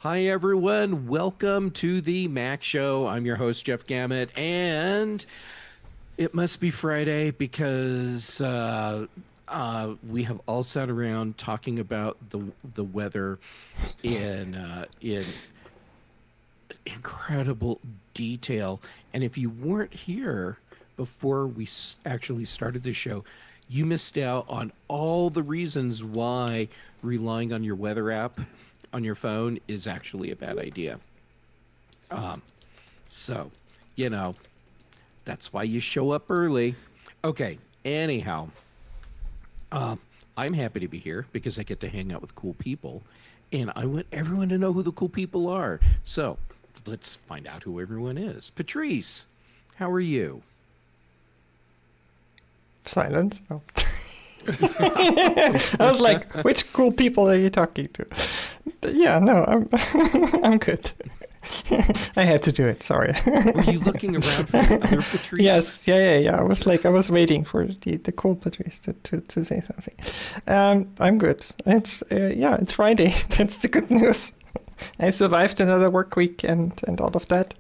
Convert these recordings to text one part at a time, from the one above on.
Hi, everyone. Welcome to the Mac Show. I'm your host, Jeff Gamet, and it must be Friday because we have all sat around talking about the weather in incredible detail. And if you weren't here before we actually started the show, you missed out on all the reasons why relying on your weather app on your phone is actually a bad idea. So, you know, that's why you show up early. Okay, anyhow, I'm happy to be here because I get to hang out with cool people. And I want everyone to know who the cool people are. So let's find out who everyone is. Patrice, how are you? Silence. Oh. I was like, which cool people are you talking to? Yeah, no, I'm I'm good. I had to do it. Sorry. Were you looking around for the other Patrice? Yes, yeah. I was waiting for the cool Patrice to say something. I'm good. It's Friday. That's the good news. I survived another work week and all of that.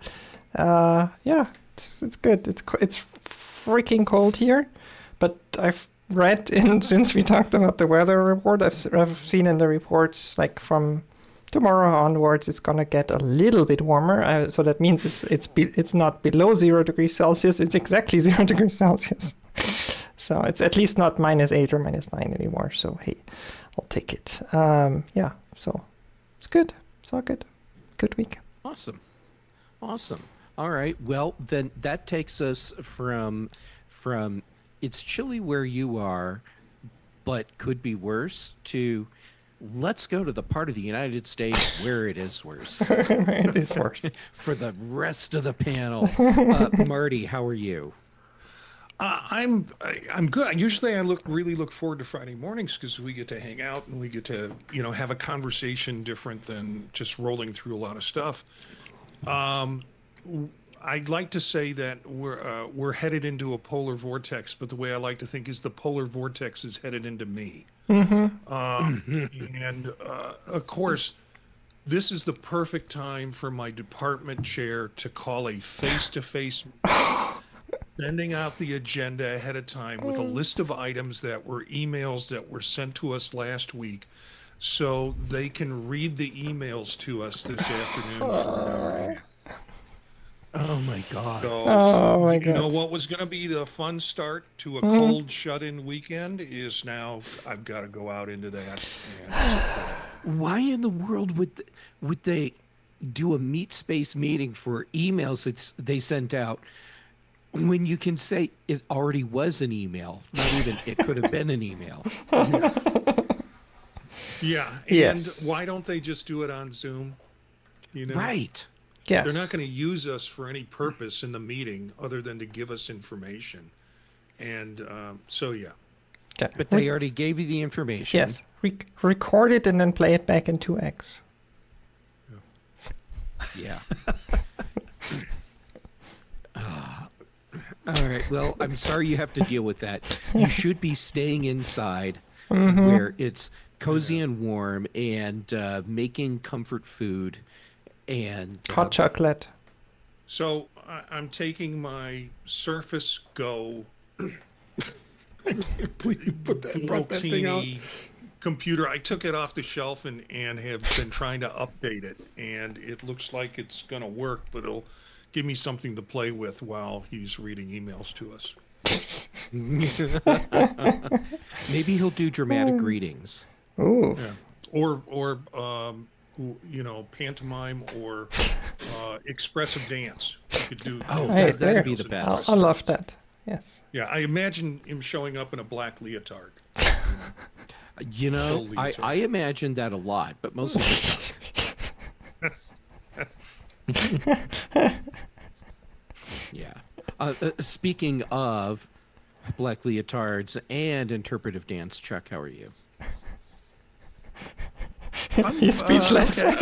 It's good. It's freaking cold here, but I've read since we talked about the weather report, I've seen in the reports like from tomorrow onwards it's gonna get a little bit warmer. So that means it's not below 0 degrees Celsius. It's exactly 0 degrees Celsius. So it's at least not -8 or -9 anymore. So hey, I'll take it. So it's good. It's all good. Good week. Awesome. All right. Well, then that takes us from it's chilly where you are, but could be worse, to let's go to the part of the United States where it is worse. It is worse. For the rest of the panel. Marty, how are you? I'm good. Usually, I really look forward to Friday mornings because we get to hang out and we get to have a conversation different than just rolling through a lot of stuff. I'd like to say that we're headed into a polar vortex, but the way I like to think is the polar vortex is headed into me. And of course, this is the perfect time for my department chair to call a face-to-face sending out the agenda ahead of time with a list of items that were emails that were sent to us last week, so they can read the emails to us this afternoon for an hour. Oh my God. So, you know what was going to be the fun start to a cold shut-in weekend is now I've got to go out into that. Why in the world would they do a meet space meeting for emails that they sent out when you can say it already was an email? Not even it could have been an email. Yeah. Yes. And why don't they just do it on Zoom? Right. Yes. They're not going to use us for any purpose in the meeting other than to give us information. And yeah. Okay. But they already gave you the information. Yes. Record it and then play it back in 2x. Yeah. All right. Well, I'm sorry you have to deal with that. You should be staying inside where it's cozy and warm and making comfort food and hot chocolate. So I'm taking my Surface Go Please brought that thing out. computer. I took it off the shelf and have been trying to update it, and it looks like it's going to work, but it'll give me something to play with while he's reading emails to us. maybe he'll do dramatic readings. Ooh. Yeah. Or pantomime or expressive dance. You could do. That'd be the best. I love that. Yes. Yeah, I imagine him showing up in a black leotard. I imagine that a lot, but most of the time. Yeah. Speaking of black leotards and interpretive dance, Chuck, how are you? He's speechless. Okay.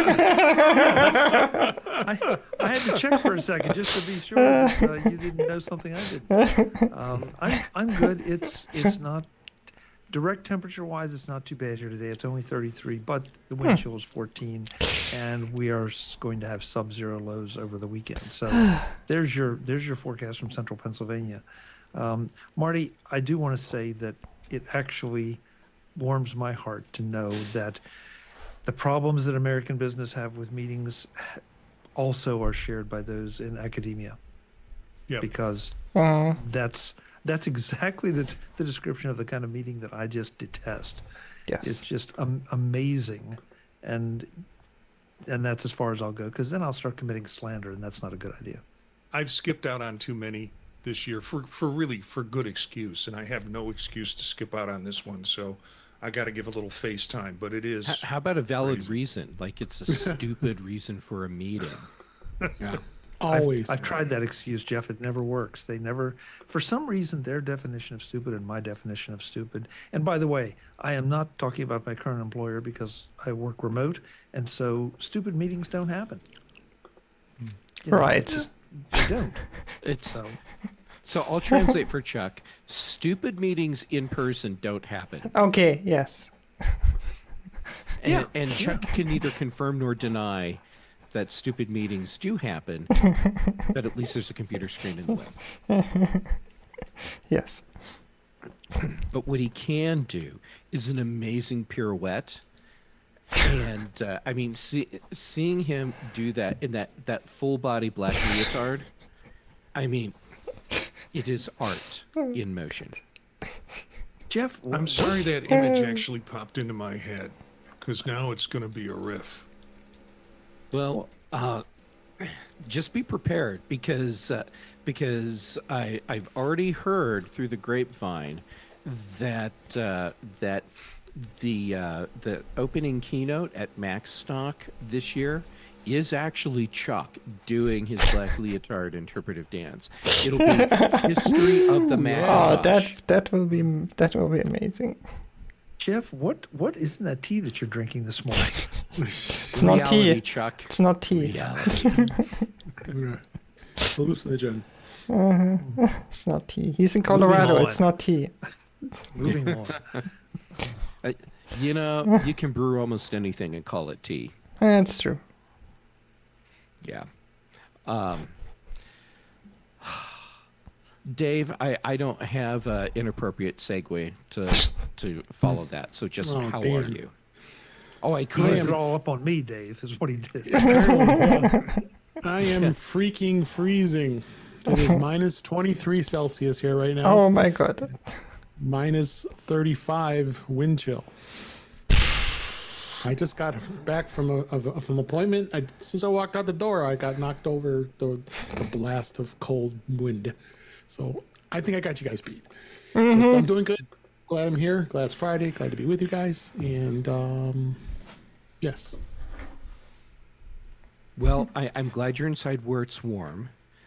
I had to check for a second just to be sure that, you didn't know something I did. I'm good. It's not direct temperature-wise, it's not too bad here today. It's only 33, but the wind chill is 14, and we are going to have sub-zero lows over the weekend. So there's your forecast from central Pennsylvania. Marty, I do want to say that it actually warms my heart to know that the problems that American business have with meetings also are shared by those in academia. Yeah. Because that's exactly the description of the kind of meeting that I just detest. Yes. It's just amazing, and that's as far as I'll go, because then I'll start committing slander, and that's not a good idea. I've skipped out on too many this year for good excuse, and I have no excuse to skip out on this one. So I got to give a little face time, but it is. How about a valid crazy. reason? Like it's a stupid reason for a meeting. Yeah. Always. I've tried that excuse, Jeff. It never works. They never, for some reason, their definition of stupid and my definition of stupid. And by the way, I am not talking about my current employer because I work remote, and so stupid meetings don't happen. You know, Right. They don't. It's So so I'll translate for Chuck. Stupid meetings in person don't happen. Okay, yes. And Chuck can neither confirm nor deny that stupid meetings do happen, but at least there's a computer screen in the way. Yes. But what he can do is an amazing pirouette. And I mean, seeing him do that in that full body black leotard, I mean, it is art in motion. Jeff, I'm sorry that image actually popped into my head, because now it's going to be a riff. Well, just be prepared because I've already heard through the grapevine that that the opening keynote at MacStock this year is actually Chuck doing his black leotard interpretive dance. It'll be history of the Oh, Macintosh. that will be amazing. Jeff, what is in that tea that you're drinking this morning? It's not Reality, tea. Chuck. It's not tea. Reality. Okay. Hallucinogen. It's not tea. He's in Colorado. on. It's not tea. Moving on. You know, you can brew almost anything and call it tea. That's true. Yeah. Dave, I don't have an inappropriate segue to follow that. So just Oh, how are damn. you? Oh, I He could. used it all up on me, Dave, is what he did. I am freaking freezing. It is minus 23 Celsius here right now. Oh my god. Minus 35 wind chill. I just got back from an appointment. As soon as I walked out the door, I got knocked over the blast of cold wind. So I think I got you guys beat. But I'm doing good. Glad I'm here. Glad it's Friday. Glad to be with you guys. And yes. Well, I'm glad you're inside where it's warm,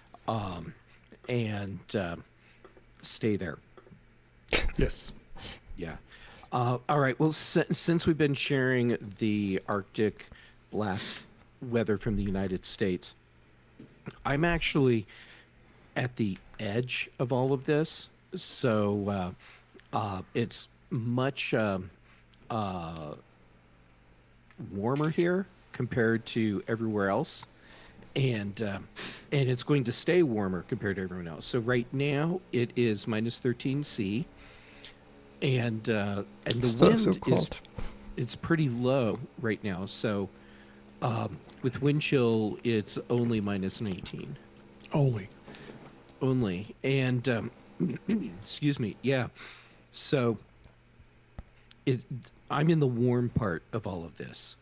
and stay there. Yes. Yeah. All right. Well, since we've been sharing the Arctic blast weather from the United States, I'm actually at the edge of all of this. So it's much warmer here compared to everywhere else. And it's going to stay warmer compared to everyone else. So right now it is minus 13 C. And the Still wind so is cold. it's pretty low right now. So with wind chill, it's only minus 19 Only. and excuse me, yeah. So I'm in the warm part of all of this.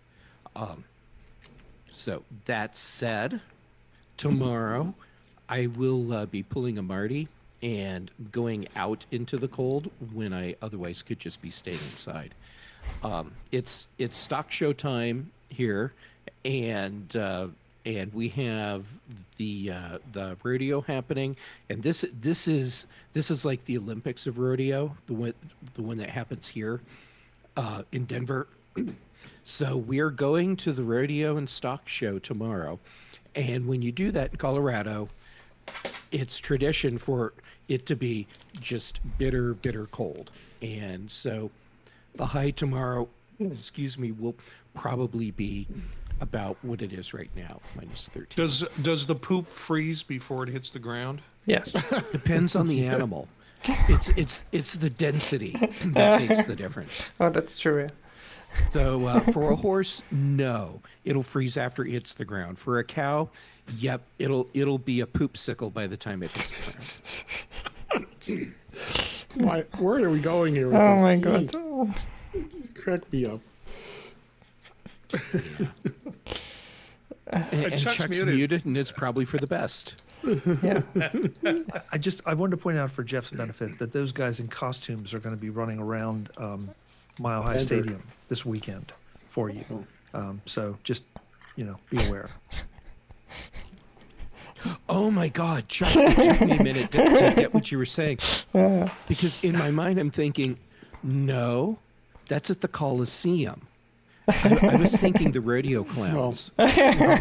So that said, tomorrow I will be pulling a Marty and going out into the cold when I otherwise could just be staying inside. It's stock show time here, and we have the rodeo happening, and this is like the Olympics of rodeo, the one that happens here in Denver. So we are going to the rodeo and stock show tomorrow, and when you do that in Colorado, it's tradition for it to be just bitter cold. And so the high tomorrow, excuse me, will probably be about what it is right now, -13. Does the poop freeze before it hits the ground? Yes. Depends on the animal. It's the density that makes the difference. Oh, that's true. So for a horse, no, it'll freeze after it hits the ground. For a cow, yep, it'll be a poop sickle by the time it hits the ground. Where are we going here with Oh this? my Jeez, god. Crack me up. And Chuck's Chuck's muted. muted, and it's probably for the best. Yeah. I wanted to point out for Jeff's benefit that those guys in costumes are going to be running around Mile High Denver. Stadium this weekend for you. So just, be aware. Oh my God, Chuck! It took me a minute to get what you were saying, because in my mind I'm thinking, no, that's at the Coliseum. I was thinking the rodeo clowns. Well,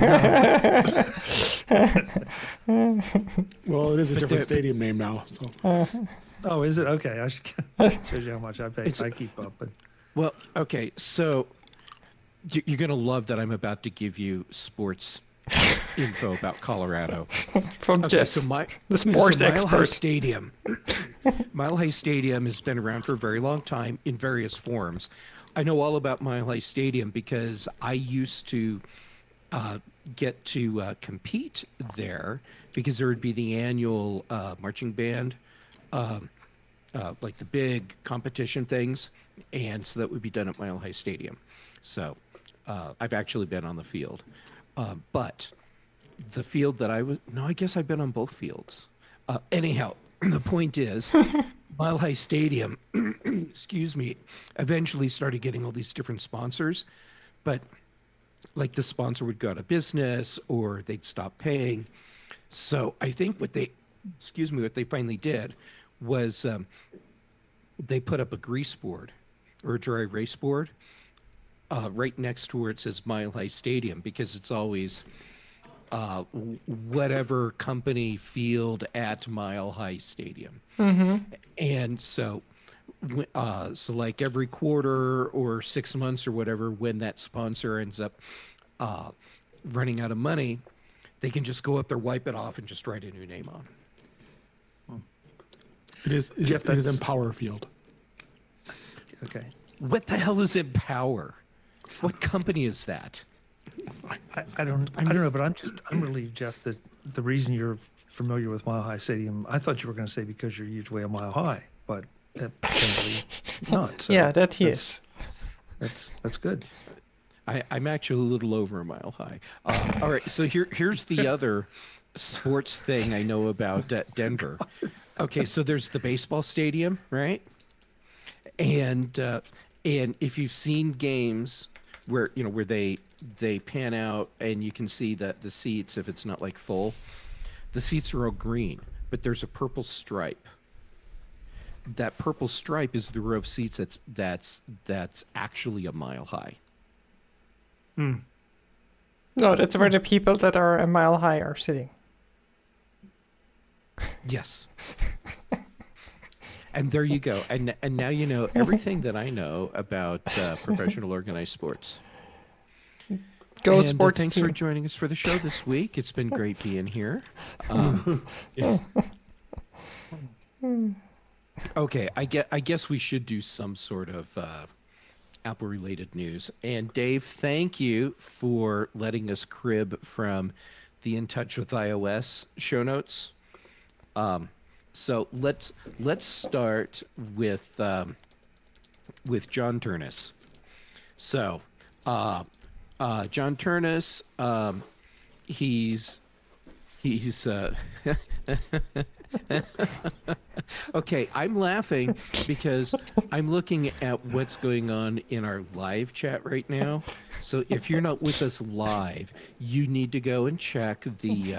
it is a different they're- stadium name now. So Oh, is it? Okay. I should shows you how much I pay. It's- I keep up. But Well, okay, so you're going to love that I'm about to give you sports info about Colorado. From Okay, Jeff, so the sports Mile High expert. Stadium. Mile High Stadium has been around for a very long time in various forms. I know all about Mile High Stadium because I used to get to compete there because there would be the annual marching band, like the big competition things, and so that would be done at Mile High Stadium. So I've actually been on the field, but the field that I guess I've been on both fields. Anyhow, the point is, Mile High Stadium, excuse me, eventually started getting all these different sponsors, but like the sponsor would go out of business or they'd stop paying. So I think what they finally did was they put up a grease board or a dry erase board right next to where it says Mile High Stadium, because it's always whatever company field at Mile High Stadium. And so like every quarter or 6 months or whatever, when that sponsor ends up running out of money, they can just go up there, wipe it off, and just write a new name on. it is Jeff, it is in that's- Power Field. okay. What the hell is Empower? What company is that? I don't know, but I'm relieved, Jeff, that the reason you're familiar with Mile High Stadium, I thought you were going to say because you're usually way a mile high, but apparently not. So Yeah, that he that's- is. That's good. I'm actually a little over a mile high. All right, so here's the other sports thing I know about Denver. Okay, so there's the baseball stadium, right? And if you've seen games where where they pan out and you can see the seats, if it's not like full, the seats are all green, but there's a purple stripe. That purple stripe is the row of seats that's actually a mile high. No, that's where the people that are a mile high are sitting. Yes. And there you go. And now you know everything that I know about professional organized sports. Go And, sports thanks team. for joining us for the show this week. It's been great being here. Okay, I guess we should do some sort of Apple-related news. And Dave, thank you for letting us crib from the In Touch with iOS show notes. So let's start with John Turnus. So John Turnus, he's okay, I'm laughing because I'm looking at what's going on in our live chat right now. So if you're not with us live, you need to go and check the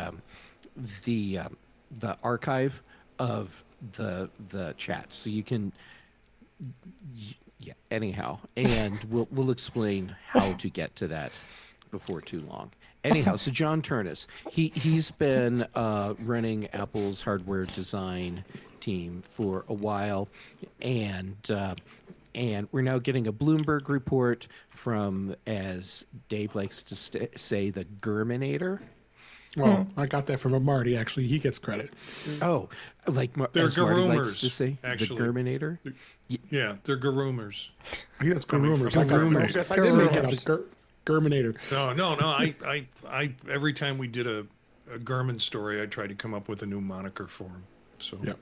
archive of the chat, so you can. Yeah. Anyhow, and we'll explain how to get to that before too long. Anyhow, so John Turnus, he's been running Apple's hardware design team for a while, and we're now getting a Bloomberg report from, as Dave likes to say, the Germinator. Well, I got that from Marty. Actually, he gets credit. Oh, like They're as Marty likes Garumers, to say, actually. the Germinator. Yeah, they're Garumers. He has good Coming rumors. from I got Germany. rumors. Yes, I did make it up. Germinator. No. I every time we did a German story, I tried to come up with a new moniker for him. So Yep.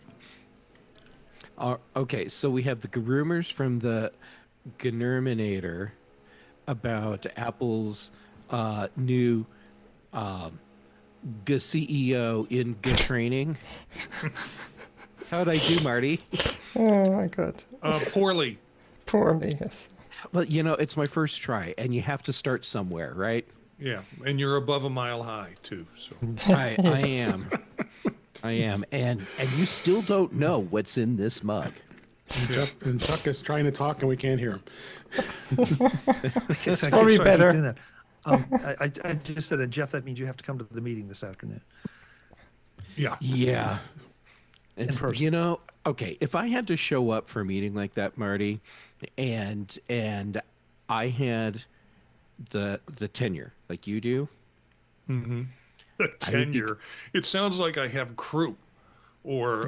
Okay, so we have the rumors from the Germinator about Apple's new CEO in good training. How'd I do, Marty? Oh my god. poorly. Poorly, yes. Well, it's my first try, and you have to start somewhere, right? Yeah, and you're above a mile high too. So I am, and you still don't know what's in this mug. And Chuck is trying to talk, and we can't hear him. It's probably better. Doing that. I just said, Jeff, that means you have to come to the meeting this afternoon. yeah, Yeah. It's, person. okay, if I had to show up for a meeting like that, Marty, and I had the tenure like you do, the tenure. It sounds like I have croup, or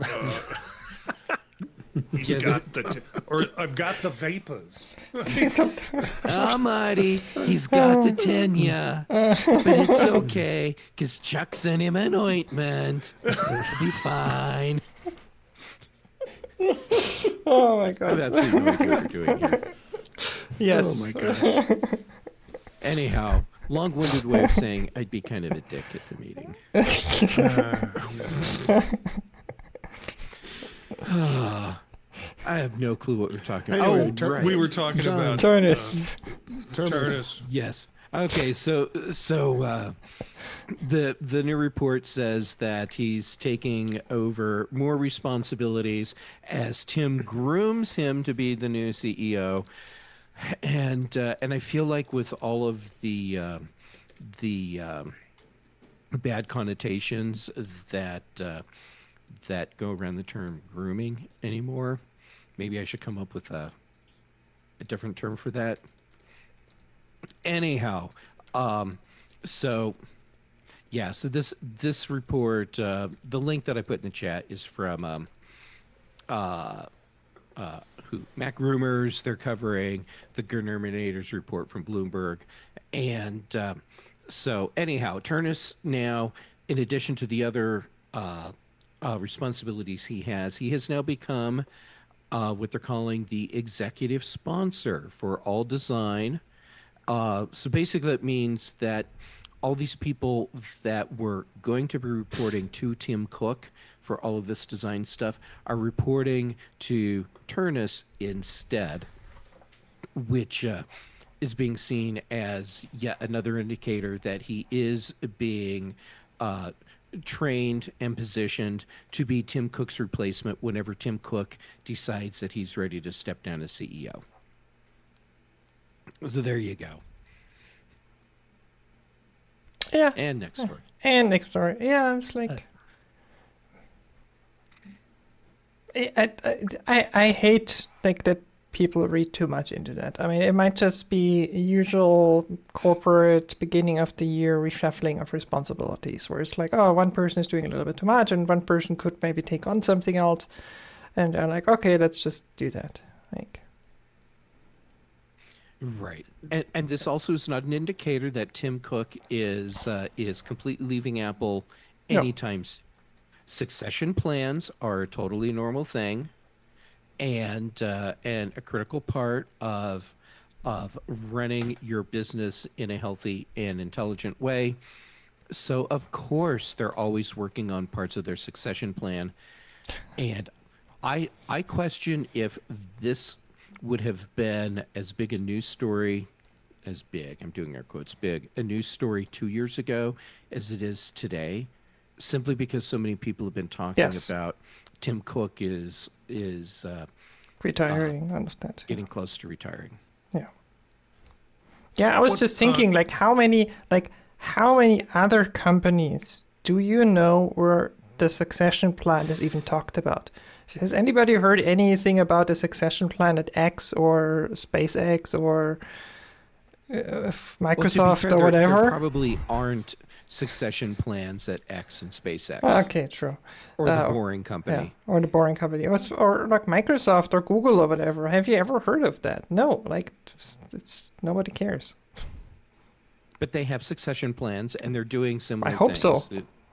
or I've got the vapors. oh, Marty, he's got the tenure, but it's okay, because Chuck sent him an ointment. It'll be fine. Oh my I have god. absolutely no idea what you're doing here. Yes. Oh my gosh. Anyhow, long-winded way of saying I'd be kind of a dick at the meeting. I have no clue what we're talking about. Anyway, Right. We were talking John. about Turnus. Turnus. Yes. Okay. So the new report says that he's taking over more responsibilities as Tim grooms him to be the new CEO, and I feel like with all of the bad connotations that go around the term grooming anymore, maybe I should come up with a different term for that. Anyhow, so this report, the link that I put in the chat is from Mac Rumors. They're covering the Germinator's report from Bloomberg, and so anyhow, Turnus now, in addition to the other responsibilities he has now become what they're calling the executive sponsor for all design. So basically that means that all these people that were going to be reporting to Tim Cook for all of this design stuff are reporting to Turnus instead, which is being seen as yet another indicator that he is being trained and positioned to be Tim Cook's replacement whenever Tim Cook decides that he's ready to step down as CEO. So there you go. Yeah. And next story. And next story. Yeah, it's like I hate like that people read too much into that. I mean, it might just be usual corporate beginning of the year reshuffling of responsibilities, where it's like, oh, one person is doing a little bit too much, and one person could maybe take on something else, and they're like, okay, let's just do that. Like, right, and this also is not an indicator that Tim Cook is completely leaving Apple anytime soon. Succession plans are a totally normal thing, and a critical part of running your business in a healthy and intelligent way. So of course they're always working on parts of their succession plan, and I question if this would have been as big a news story, as big, I'm doing air quotes, big, a news story 2 years ago as it is today, simply because so many people have been talking about Tim Cook is retiring, understand. getting close to retiring. Yeah. Yeah, I was What, just thinking, how many other companies do you know where the succession plan is even talked about? Has anybody heard anything about the succession plan at X or SpaceX or Microsoft Well, to be fair, or whatever? There probably aren't succession plans at X and SpaceX. Okay, true. Or the Boring Yeah, Company. or the Boring Company, or like Microsoft or Google or whatever. Have you ever heard of that? No, it's nobody cares. But they have succession plans, and they're doing similar I hope things. so.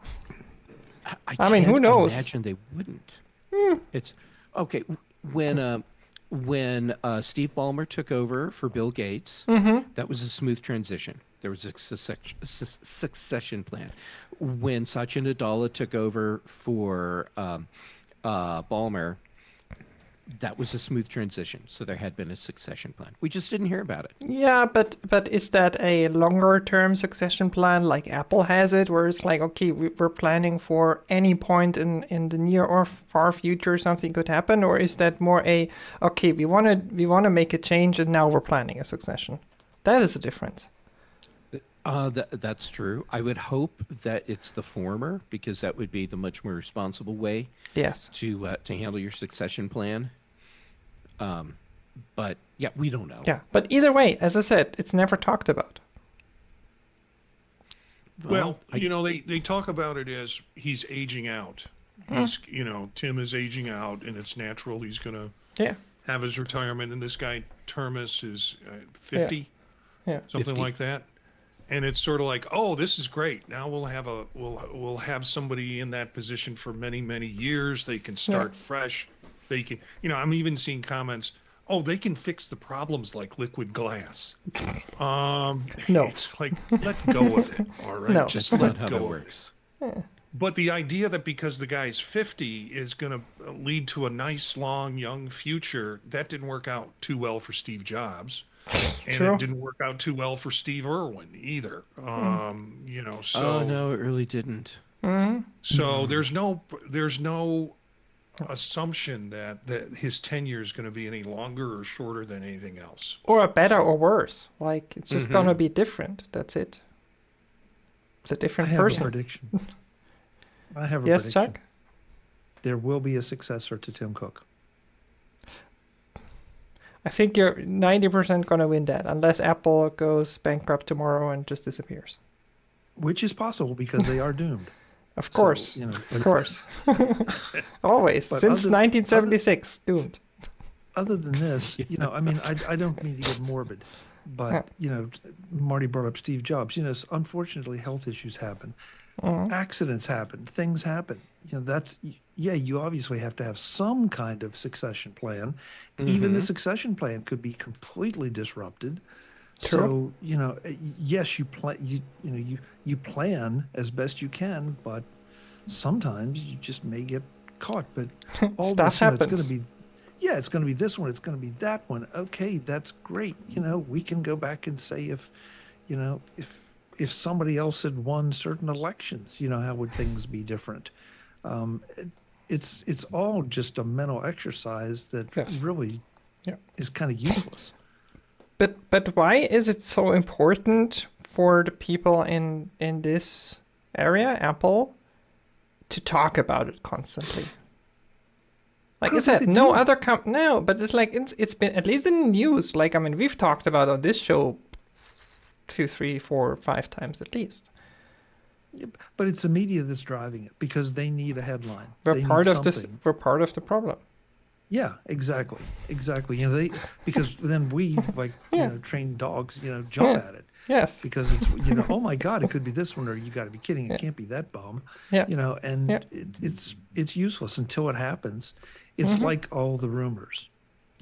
I mean, who can't knows? imagine they wouldn't. It's okay. When Steve Ballmer took over for Bill Gates, that was a smooth transition. There was a succession plan. When Satya Nadella took over for Ballmer, that was a smooth transition. So there had been a succession plan. We just didn't hear about it. Yeah, but is that a longer term succession plan like Apple has it, where it's like, okay, we're planning for any point in the near or far future something could happen, or is that more okay, we want to make a change and now we're planning a succession? That is a difference. That's true. I would hope that it's the former, because that would be the much more responsible way Yes. to handle your succession plan. But yeah, we don't know. Yeah, but either way, as I said, it's never talked about. Well, they talk about it as he's aging out. He's, Tim is aging out, and it's natural. He's going to Yeah. have his retirement, and this guy Termus is 50, Yeah. something 50. like that. And it's sort of like, oh, this is great. Now we'll have somebody in that position for many, many years. They can start fresh. They can, I'm even seeing comments. Oh, they can fix the problems like liquid glass. No. It's like, let go of it. All right, No. just That's let not how go that of works. it. But the idea that because the guy's 50 is going to lead to a nice, long, young future, that didn't work out too well for Steve Jobs. And True. it didn't work out too well for Steve Irwin either. So Oh no, it really didn't. so there's no assumption that his tenure is going to be any longer or shorter than anything else. Or better or worse. Like, it's just gonna be different. That's it. It's a I different have person. a prediction. I have a Yes, prediction. Chuck? There will be a successor to Tim Cook. I think you're 90% gonna win that, unless Apple goes bankrupt tomorrow and just disappears. Which is possible because they are doomed. Of course. So, Of course. Always. But Since other- 1976, doomed. Other than this, I mean, I don't mean to get morbid, but, Marty brought up Steve Jobs. Unfortunately, health issues happen. Accidents happen. Things happen. You obviously have to have some kind of succession plan. Even the succession plan could be completely disrupted. True. So, yes, you plan as best you can, but sometimes you just may get caught. But all Stuff this, happens. it's going to be, it's going to be this one, it's going to be that one. Okay, that's great. We can go back and say if somebody else had won certain elections, how would things be different? It's all just a mental exercise that Yes. really Yeah. is kind of useless. But why is it so important for the people in this area, Apple, to talk about it constantly? Like I Because said, they no do. other no, but it's like it's been at least in the news. Like, I mean, we've talked about on this show 2, 3, 4, 5 times at least. But it's the media that's driving it because they need a headline. We're They part need of this. something. We're part of the problem. Yeah, exactly. Because then we trained dogs, jump at it Yes. because it's oh my God, it could be this one, or you got to be kidding, it can't be that bum. Yeah. And Yeah. it's useless until it happens. It's like all the rumors,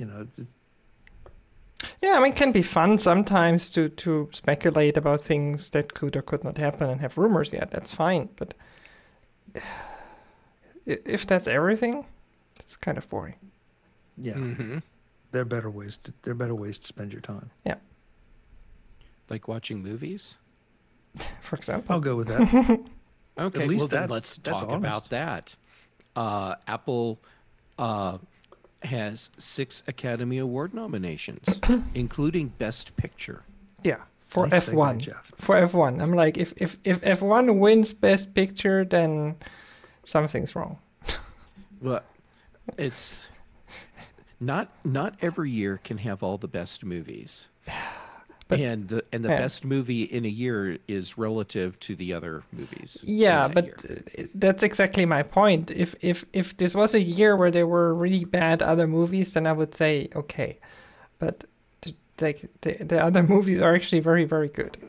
Yeah, I mean, it can be fun sometimes to speculate about things that could or could not happen and have rumors. Yeah, that's fine. But if that's everything, it's kind of boring. Yeah, Mm-hmm. there are better ways to spend your time. Yeah, Like watching movies. for example. I'll go with that. Okay, least well then that- let's that's talk honest. about that. Apple has 6 Academy Award nominations, including Best Picture. Yeah, for Nice segue, F1. Jeff. For F1. I'm like, if F1 wins Best Picture, then something's wrong. Well, it's not every year can have all the best movies. And the best movie in a year is relative to the other movies. Yeah, in that but year. that's exactly my point. If this was a year where there were really bad other movies, then I would say okay. But the other movies are actually very, very good.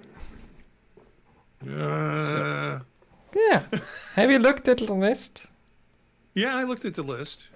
Uh, Yeah. Have you looked at the list? yeah, I looked at the list.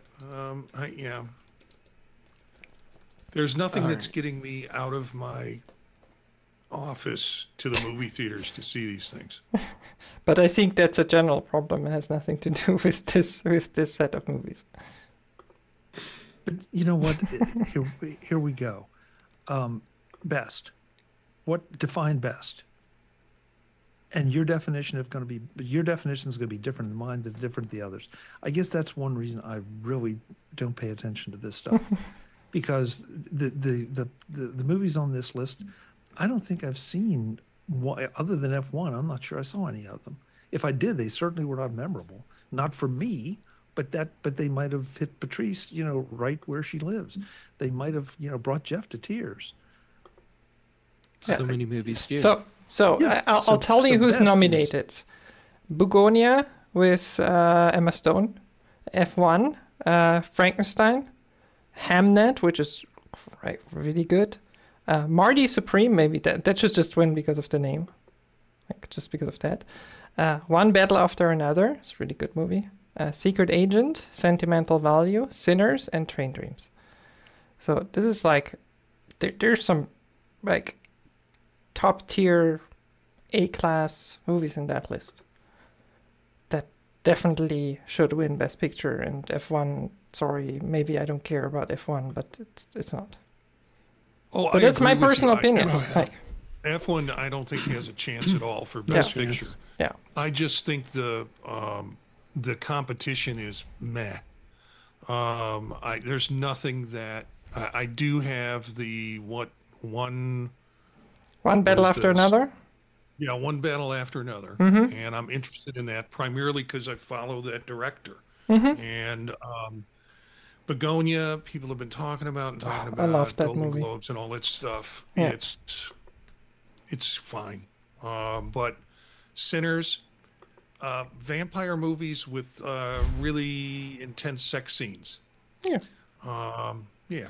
There's nothing that's getting me out of my office to the movie theaters to see these things. But I think that's a general problem. It has nothing to do with this set of movies. But you know what? Here we go. Best. What define best? And your definition is going to be different than mine, than different than the others. I guess that's one reason I really don't pay attention to this stuff, because the movies on this list, I don't think I've seen other than F1. I'm not sure I saw any of them. If I did, they certainly were not memorable. Not for me, but they might have hit Patrice, right where she lives. They might have, brought Jeff to tears. So many movies do. I'll tell you who's best nominated. Bugonia with Emma Stone, F1, Frankenstein, Hamnet, which is really good. Marty Supreme, maybe that should just win because of the name, just because of that. One Battle After Another, it's a really good movie. Secret Agent, Sentimental Value, Sinners, and Train Dreams. So this is there's some top tier A-class movies in that list that definitely should win Best Picture. And F1, sorry, maybe I don't care about F1, but it's not. Oh, But that's my personal opinion. F1, I don't think he has a chance at all for Best Picture. Yeah. I just think the competition is meh. There's nothing that I do have the One Battle After Another. Yeah, One Battle After Another, Mm-hmm. and I'm interested in that primarily because I follow that director. Mm-hmm. And Begonia, people have been talking about I love that Golden movie. Globes and all that stuff. Yeah. It's fine, but Sinners, vampire movies with really intense sex scenes. Yeah. Yeah.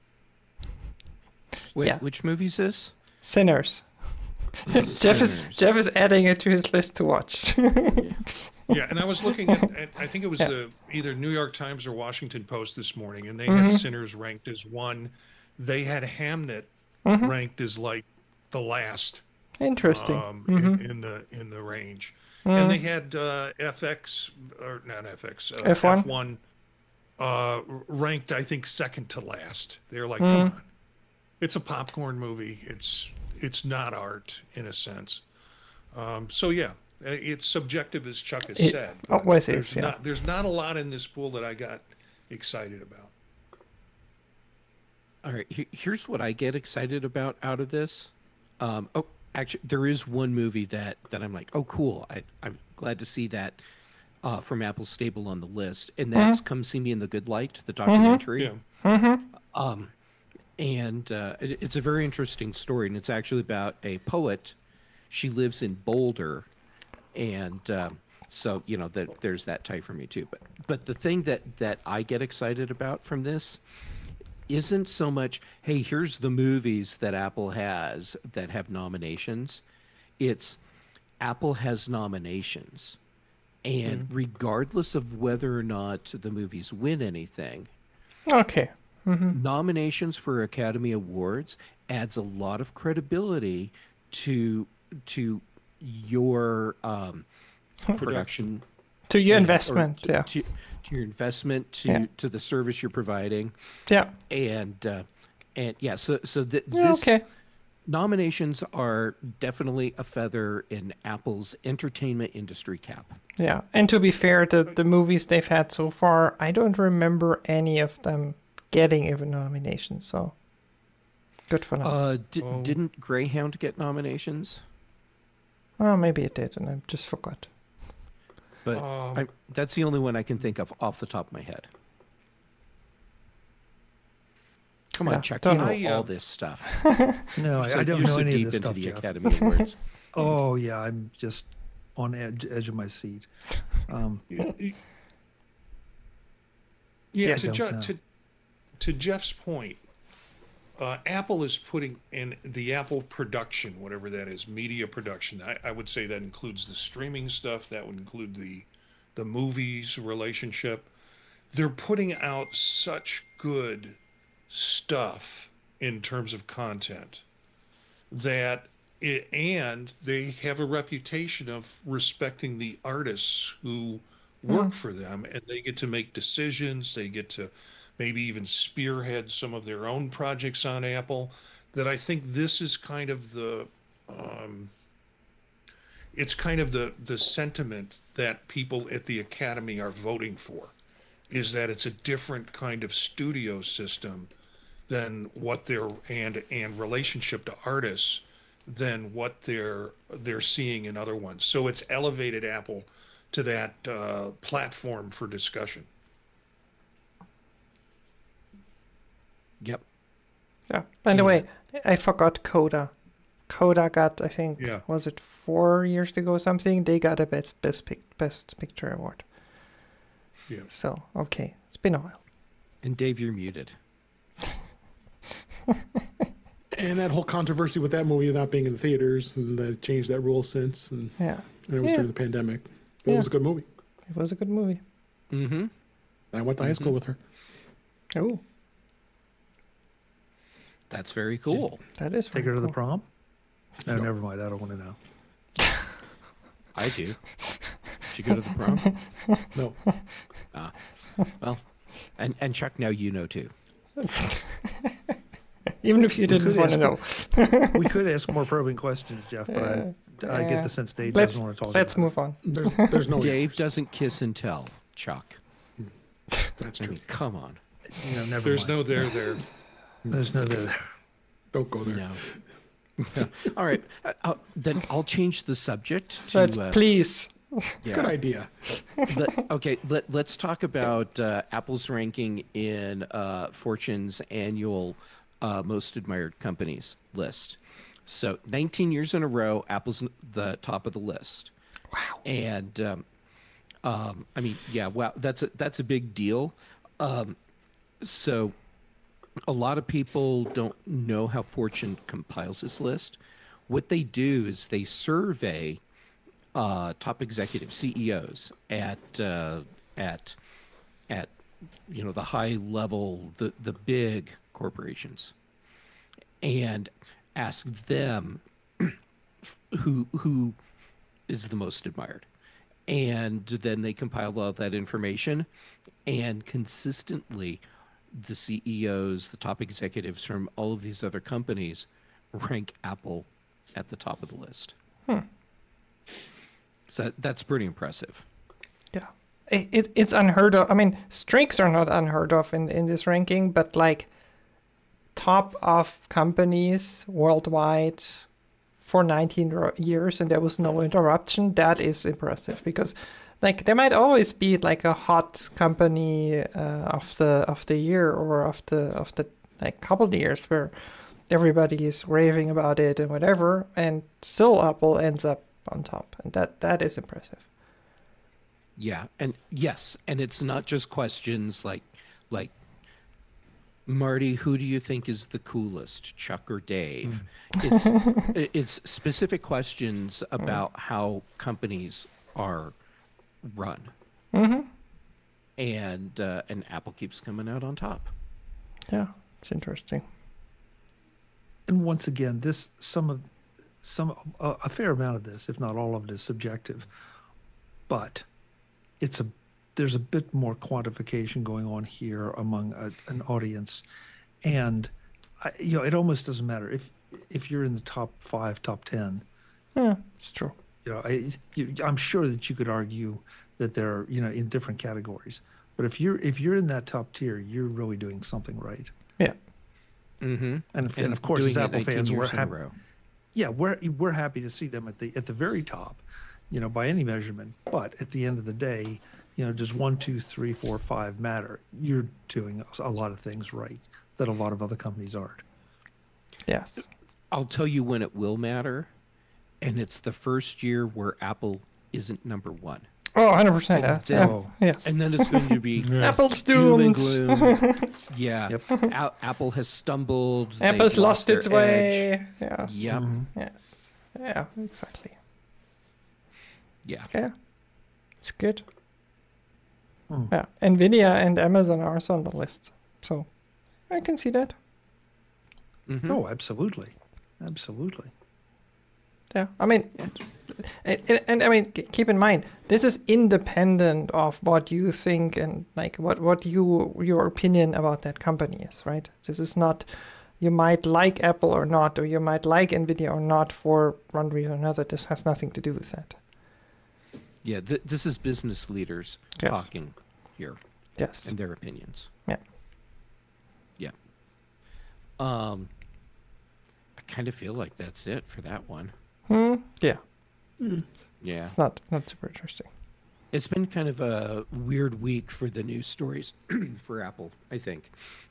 Wait, Yeah. which movie is this? Sinners. Jeff is adding it to his list to watch. Yeah, and I was looking at I think it was either New York Times or Washington Post this morning, and they had Sinners ranked as one. They had Hamnet ranked as the last. Interesting. In the range, and they had FX or not FX F1? F1 ranked I think second to last. They're like, come on, it's a popcorn movie. It's not art in a sense. So yeah. It's subjective, as Chuck has said. Always is, yeah. There's not a lot in this pool that I got excited about. All right, here's what I get excited about out of this. Actually, there is one movie that I'm like, oh, cool. I'm glad to see that from Apple Stable on the list, and that's Come See Me in the Good Light, the documentary. Yeah. And it's a very interesting story, and it's actually about a poet. She lives in Boulder. And so, there's that tie for me too. But the thing that I get excited about from this isn't so much, hey, here's the movies that Apple has that have nominations. It's Apple has nominations. And regardless of whether or not the movies win anything, Okay. nominations for Academy Awards adds a lot of credibility to your production, To your or investment, to your investment, to the service you're providing, yeah. and yeah. So this Okay. nominations are definitely a feather in Apple's entertainment industry cap. Yeah, and to be fair, the movies they've had so far, I don't remember any of them getting even a nomination. So Good for them. Didn't Greyhound get nominations? Oh, maybe it did, and I just forgot. But that's the only one I can think of off the top of my head. Come on, Yeah, Chuck, don't you know know. all this stuff. No, So I don't you're know so any deep of this into stuff, the Jeff. Academy Awards. Oh yeah, I'm just on edge of my seat. Yeah, Yeah, to, don't Je- know. to Jeff's point, Apple is putting in the Apple production, whatever that is, media production. I would say that includes the streaming stuff. That would include the movies relationship. They're putting out such good stuff in terms of content that and they have a reputation of respecting the artists who work for them, and they get to make decisions. They get to maybe even spearhead some of their own projects on Apple. That I think this is kind of it's kind of the sentiment that people at the Academy are voting for, is that it's a different kind of studio system than what and relationship to artists than what they're seeing in other ones. So it's elevated Apple to that platform for discussion. Yep. Yeah. By the way, I forgot Coda. Coda got, I think, Yeah. was it 4 years ago or something? They got a best picture award. Yeah. So okay, it's been a while. And Dave, you're muted. And that whole controversy with that movie not being in the theaters, and they changed that rule since, and Yeah, it was Yeah. during the pandemic. But Yeah. it was a good movie. it was a good movie. Mm-hmm. I went to high school with her. Oh, That's very cool. that is Take very her to the cool. prom? No, never mind. I don't want to know. I do. Did you go to the prom? No. Well, and Chuck, now you know too. Even if you didn't could want to ask- know. We could ask more probing questions, Jeff, but I get Yeah. the sense Dave Let's doesn't want to talk let's about move on. There's no Dave answers. doesn't kiss and tell, Chuck. That's I true. mean, come on. it. You know, never There's mind. no there there. There's no there. Don't go there. No. All right. Then I'll change the subject to. Let's please. yeah. Good idea. Let's talk about Apple's ranking in Fortune's annual most admired companies list. So 19 years in a row, Apple's the top of the list. Wow. And I mean, yeah, wow, that's a big deal. So a lot of people don't know how Fortune compiles this list. What they do is they survey top executive CEOs at you know, the high level, the big corporations, and ask them who is the most admired, and then they compile all that information, and consistently the CEOs, the top executives from all of these other companies rank Apple at the top of the list. So that's pretty impressive. Yeah, it's unheard of. I mean, streaks are not unheard of in this ranking, but like top of companies worldwide for 19 years and there was no interruption, that is impressive, because like there might always be like a hot company of the year or of the like couple of years where everybody is raving about it and whatever, and still Apple ends up on top, and that is impressive. Yeah, and yes, and it's not just questions like Marty, who do you think is the coolest, Chuck or Dave? It's specific questions about how companies are run. And Apple keeps coming out on top. Yeah, it's interesting. And once again, a fair amount of this, if not all of it, is subjective, but there's a bit more quantification going on here among an audience, and it almost doesn't matter if you're in the top 5, top 10. Yeah, it's true. I'm sure that you could argue that they're in different categories, but if you're in that top tier, you're really doing something right. Yeah. Mm-hmm. And of course, as doing it Apple 19 fans, we're years in a happy. row. Yeah, we're happy to see them at the very top, by any measurement. But at the end of the day, does 1, 2, 3, 4, 5 matter? You're doing a lot of things right that a lot of other companies aren't. Yes. I'll tell you when it will matter, and it's the first year where Apple isn't number one. Oh, 100%. And Yeah. then- Yes. And then it's going to be Apple's doom and doomed. gloom. Yeah. Yep. Apple has stumbled. they've Apple's lost their its edge. way. Yeah. Yep. Yes. Yeah, exactly. Yeah. Yeah. It's good. Yeah. Nvidia and Amazon are also on the list. So I can see that. Mhm. Oh, absolutely. Yeah. I mean, and I mean, keep in mind, this is independent of what you think and like what your opinion about that company is, right? This is not, you might like Apple or not, or you might like Nvidia or not for one reason or another. This has nothing to do with that. Yeah. This is business leaders Yes. talking here Yes. and their opinions. Yeah. Yeah. I kind of feel like that's it for that one. Yeah. Yeah. It's not super interesting. It's been kind of a weird week for the news stories for Apple, I think.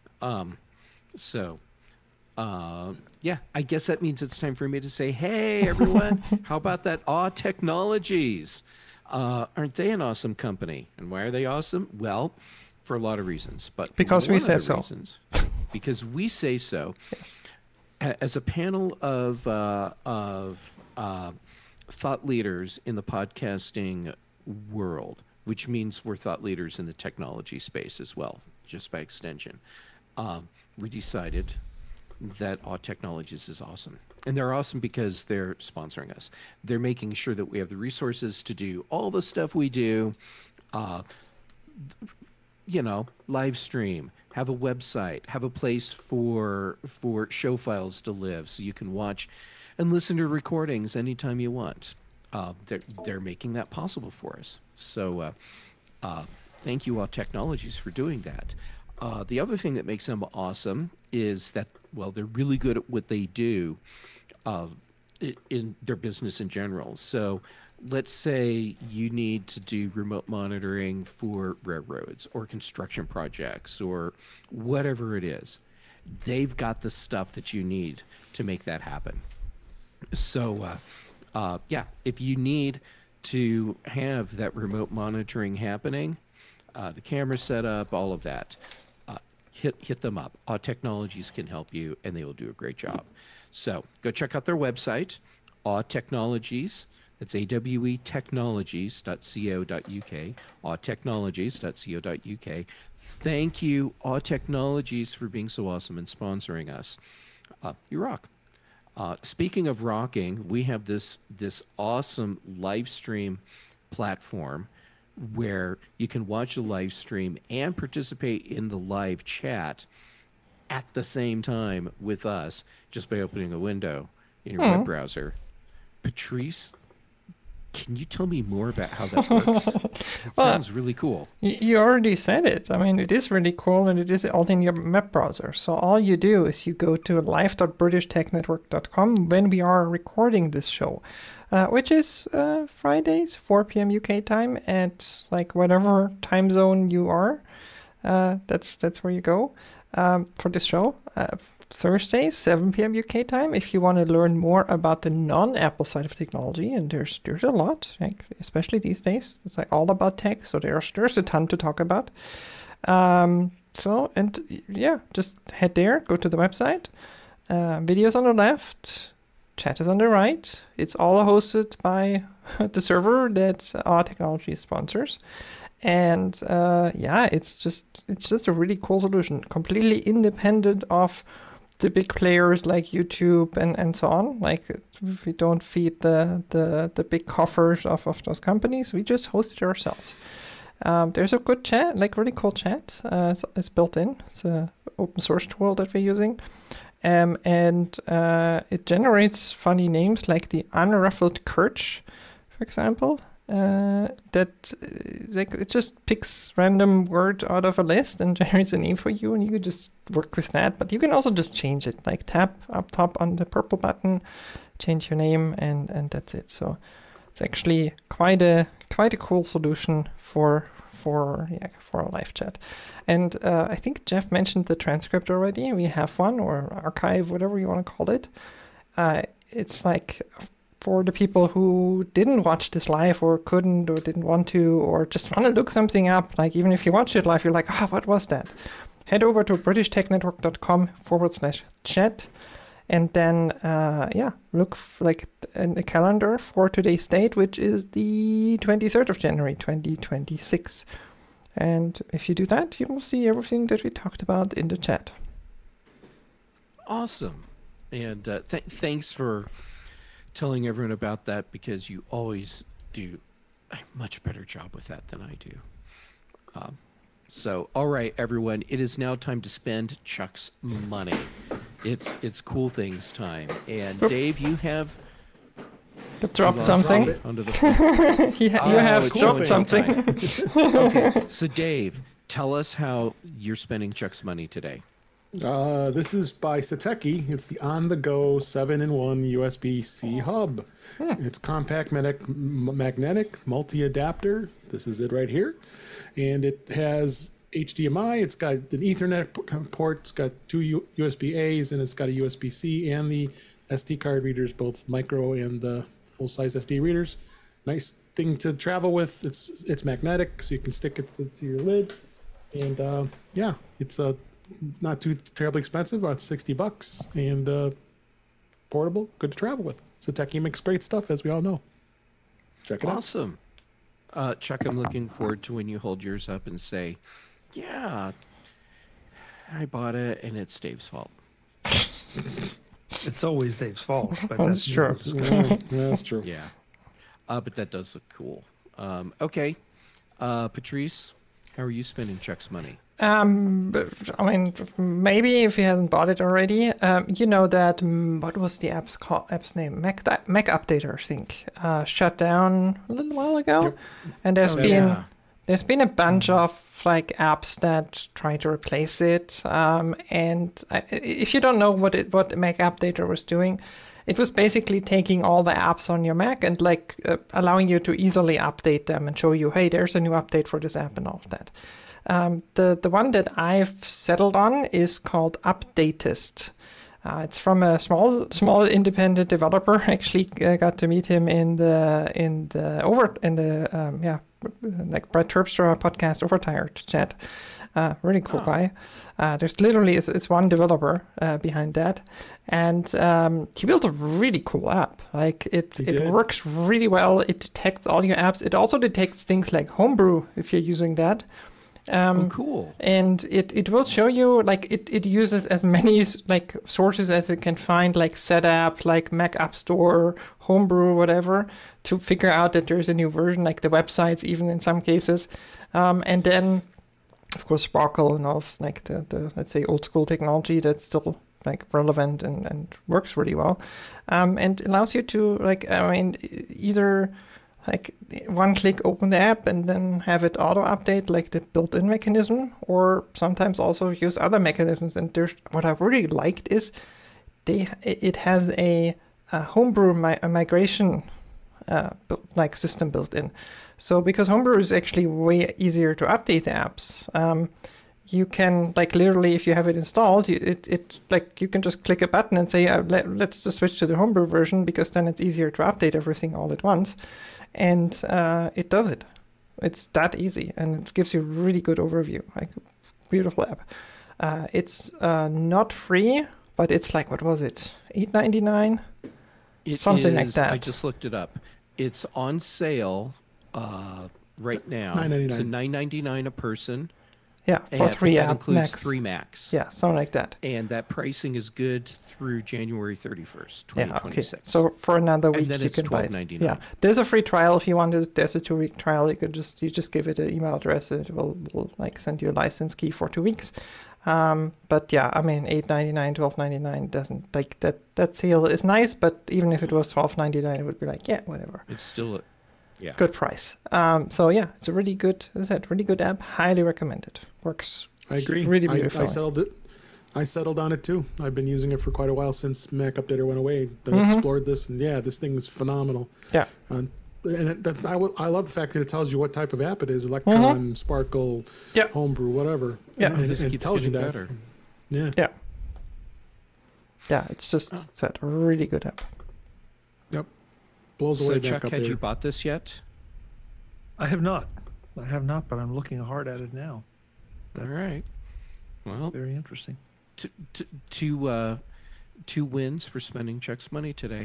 Yeah, I guess that means it's time for me to say, hey, everyone, how about that Awe Technologies? Aren't they an awesome company? And why are they awesome? Well, for a lot of reasons. But Because we one of say the so. reasons- because we say so. Yes. As a panel of thought leaders in the podcasting world, which means we're thought leaders in the technology space as well, just by extension, we decided that Awe Technologies is awesome. And they're awesome because they're sponsoring us. They're making sure that we have the resources to do all the stuff we do, live stream, have a website, have a place for show files to live so you can watch and listen to recordings anytime you want. They're making that possible for us. So thank you, Awe Technologies, for doing that. The other thing that makes them awesome is that, well, they're really good at what they do in their business in general. So let's say you need to do remote monitoring for railroads or construction projects or whatever it is. They've got the stuff that you need to make that happen. So, if you need to have that remote monitoring happening, the camera setup, all of that, hit them up. Awe Technologies can help you, and they will do a great job. So go check out their website, Awe Technologies. That's AWE technologies.co.uk, awetechnologies.co.uk. Thank you, Awe Technologies, for being so awesome and sponsoring us. You rock. Speaking of rocking, we have this awesome live stream platform where you can watch a live stream and participate in the live chat at the same time with us just by opening a window in your web browser. Patrice, can you tell me more about how that works? It sounds really cool. You already said it. I mean, it is really cool, and it is all in your web browser. So all you do is you go to live.britishtechnetwork.com when we are recording this show, which is Fridays, 4 p.m. UK time, at like whatever time zone you are. That's where you go for this show. Thursdays, 7 p.m. UK time, if you want to learn more about the non-Apple side of technology, and there's a lot, like, especially these days. It's like all about tech, so there's a ton to talk about. Just head there, go to the website. Videos on the left, chat is on the right. It's all hosted by the server that Awe Technologies sponsors. And it's just a really cool solution, completely independent of the big players like YouTube and so on. Like, we don't feed the big coffers of those companies. We just host it ourselves. There's a good chat, like really cool chat. It's built in. It's an open source tool that we're using. It generates funny names like the Unruffled Kirch, for example. that like it just picks random word out of a list and generates a name for you, and you can just work with that. But you can also just change it, like tap up top on the purple button, change your name, and that's it. So it's actually quite a cool solution for a live chat. And I think Jeff mentioned the transcript already. We have one, or archive, whatever you want to call it. It's like for the people who didn't watch this live or couldn't or didn't want to or just want to look something up, like even if you watch it live, you're like, what was that? Head over to britishtechnetwork.com/chat and then, look like in the calendar for today's date, which is the 23rd of January, 2026. And if you do that, you will see everything that we talked about in the chat. Awesome. And thanks for telling everyone about that, because you always do a much better job with that than I do. So, all right, everyone, it is now time to spend Chuck's money. It's cool things time. And Dave, you have dropped something. Under the you have dropped something. Okay, so Dave, tell us how you're spending Chuck's money today. This is by Satechi. It's the on-the-go 7-in-1 USB-C hub. It's compact magnetic multi-adapter. This is it right here. And it has HDMI. It's got an Ethernet port. It's got two USB-A's, and it's got a USB-C and the SD card readers, both micro and the full-size SD readers. Nice thing to travel with. It's magnetic, so you can stick it to your lid. And it's not too terribly expensive, about $60, and portable, good to travel with. Satechi makes great stuff, as we all know. Check it out. Awesome. Chuck, I'm looking forward to when you hold yours up and say, yeah, I bought it and it's Dave's fault. It's always Dave's fault. But That's true. Yeah, that's true. Yeah. But that does look cool. Okay. Patrice, how are you spending Chuck's money? I mean, maybe if he hasn't bought it already, you know that what was the app's name? Mac Updater, I think, shut down a little while ago, Yep. and there's been a bunch of like apps that try to replace it. If you don't know what Mac Updater was doing, it was basically taking all the apps on your Mac and allowing you to easily update them and show you, hey, there's a new update for this app and all of that. The one that I've settled on is called Updatist. It's from a small independent developer. Actually, got to meet him in the Brett Terpstra podcast Overtired chat. Really cool guy. There's literally it's one developer behind that, and he built a really cool app. Like it works really well. It detects all your apps. It also detects things like Homebrew if you're using that. Cool. And it will show you, like, it uses as many like sources as it can find, like SetApp, like Mac App Store, Homebrew, whatever, to figure out that there's a new version, like the websites even in some cases. And then, of course, Sparkle and all of like the let's say old school technology that's still like relevant and works really well. And allows you to either like one click open the app and then have it auto update like the built-in mechanism, or sometimes also use other mechanisms. And what I've really liked is it has a Homebrew migration system built in. So because Homebrew is actually way easier to update the apps, you can literally, if you have it installed, you can just click a button and say let's just switch to the Homebrew version, because then it's easier to update everything all at once. And it does it. It's that easy, and it gives you a really good overview. Like, beautiful app. It's not free, but it's like, what was it? $8.99? Something like that. I just looked it up. It's on sale right now. $9.99. So $9.99 a person. Yeah, for and 3 that app includes Macs. 3 Macs. Yeah, something like that. And that pricing is good through January 31st, 2026. Yeah, okay. So for another week, and then you it's can buy it. $12.99. Yeah, there's a free trial if you want. There's a 2-week trial. You just give it an email address, and it will send you a license key for 2 weeks. But yeah, I mean, $8.99, $12.99 doesn't that sale is nice, but even if it was $12.99, it would be like, yeah, whatever. It's still Yeah. good price. So yeah, it's a really good, as I said, really good app. Highly recommended. Works. I agree. Really I beautiful. settled it. I settled on it too. I've been using it for quite a while since Mac Updater went away. I explored this, and yeah, this thing is phenomenal. Yeah. I love the fact that it tells you what type of app it is: Electron, Sparkle, Yeah. Homebrew, whatever. Yeah. and This it keeps tells you getting that. better. Yeah. Yeah. Yeah, it's just said a really good app. Yep. Blows So, away Chuck, Mac had Updater. you bought this yet? I have not. But I'm looking hard at it now. All right. Well, Very interesting. two wins for spending Chuck's money today.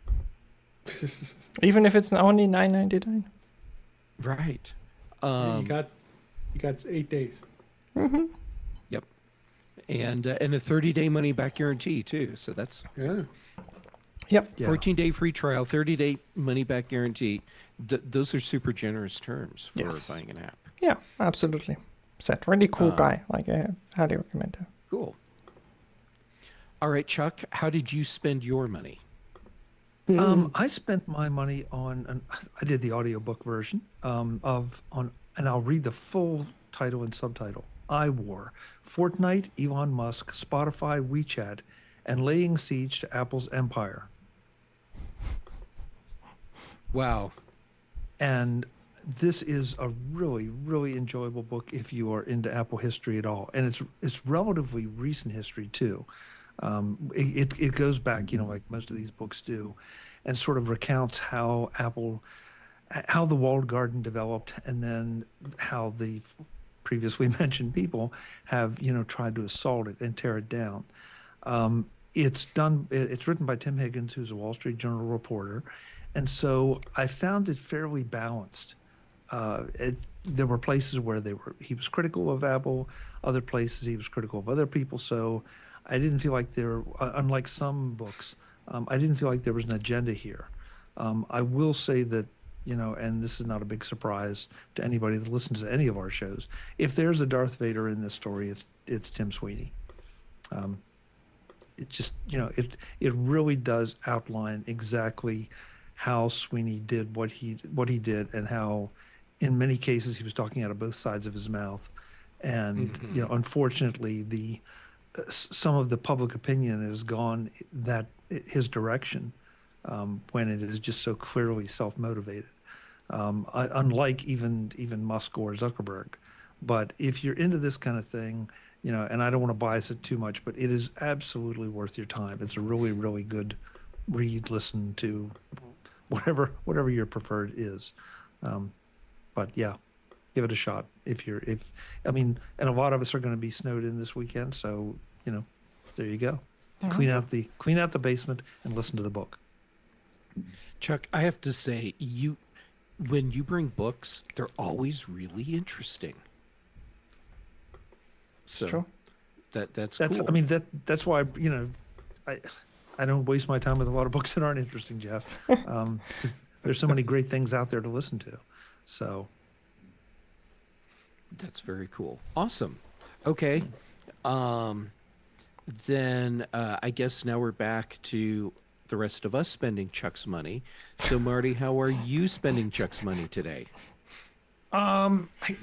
Even if it's only $9.99. Right. Yeah, you got 8 days. Yep. And a 30-day money back guarantee too. So that's Yeah. Yep. Yeah. 14-day free trial, 30-day money back guarantee. Those are super generous terms for Yes. buying an app. Yeah, absolutely. Said really cool guy. Like I highly recommend him. Cool. All right, Chuck, how did you spend your money? I spent my money on I did the audiobook version and I'll read the full title and subtitle. iWar, Fortnite, Elon Musk, Spotify, WeChat, and laying siege to Apple's empire. Wow. And this is a really, really enjoyable book if you are into Apple history at all. And it's relatively recent history too. It goes back, like most of these books do, and sort of recounts how the walled garden developed, and then how the previously mentioned people have, tried to assault it and tear it down. It's written by Tim Higgins, who's a Wall Street Journal reporter. And so I found it fairly balanced. There were places where he was critical of Apple, other places he was critical of other people. So I didn't feel like unlike some books, I didn't feel like there was an agenda here. I will say that, and this is not a big surprise to anybody that listens to any of our shows, if there's a Darth Vader in this story, it's Tim Sweeney. It just, it really does outline exactly how Sweeney did what he did, and how in many cases he was talking out of both sides of his mouth. And, unfortunately, some of the public opinion has gone his direction when it is just so clearly self-motivated, unlike even Musk or Zuckerberg. But if you're into this kind of thing, and I don't want to bias it too much, but it is absolutely worth your time. It's a really, really good read, listen to, whatever your preferred is. But yeah, give it a shot. And a lot of us are going to be snowed in this weekend, so there you go. Clean out the basement and listen to the book. Chuck, I have to say, when you bring books, they're always really interesting. So True. that's That's cool. that's why I don't waste my time with a lot of books that aren't interesting, Jeff. 'Cause there's so many great things out there to listen to. So That's very cool. Awesome. Okay. Then I guess now we're back to the rest of us spending Chuck's money. So Marty, how are you spending Chuck's money today? I